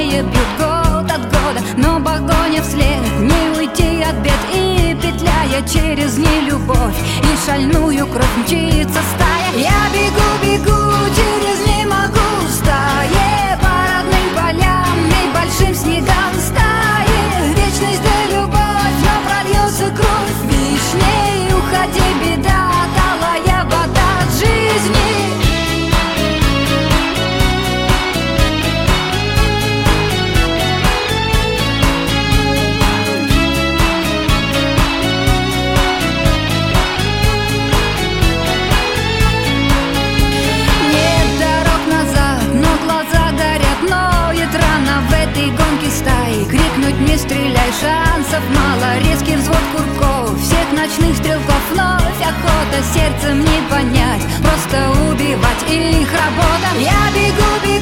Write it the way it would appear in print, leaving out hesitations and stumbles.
Молодые бьют год от года, но погоня вслед, не уйти от бед. И петляя через нелюбовь и шальную кровь мчится стая. Я бегу, бегу, через не могу стае, по родным полям и большим снегам стаи. Вечность да любовь, но прольется кровь вишней. Уходи, беда, талая вода от жизни. Крикнуть не стреляй, шансов мало. Резкий взвод курков, всех ночных стрелков. Вновь охота, сердцем не понять, просто убивать их работа. Я бегу, бегу.